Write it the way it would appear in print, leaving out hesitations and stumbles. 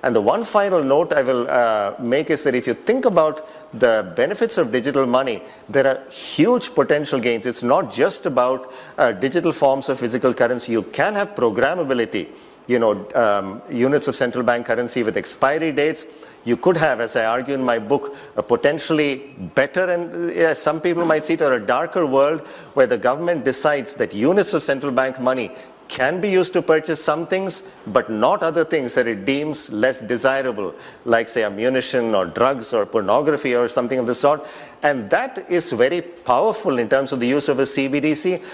And the one final note I will make is that if you think about the benefits of digital money, there are huge potential gains. It's not just about digital forms of physical currency. You can have programmability, units of central bank currency with expiry dates. You could have, as I argue in my book, a potentially better and some people might see it, or a darker world where the government decides that units of central bank money can be used to purchase some things, but not other things that it deems less desirable, like, say, ammunition or drugs or pornography or something of the sort. And that is very powerful in terms of the use of a CBDC.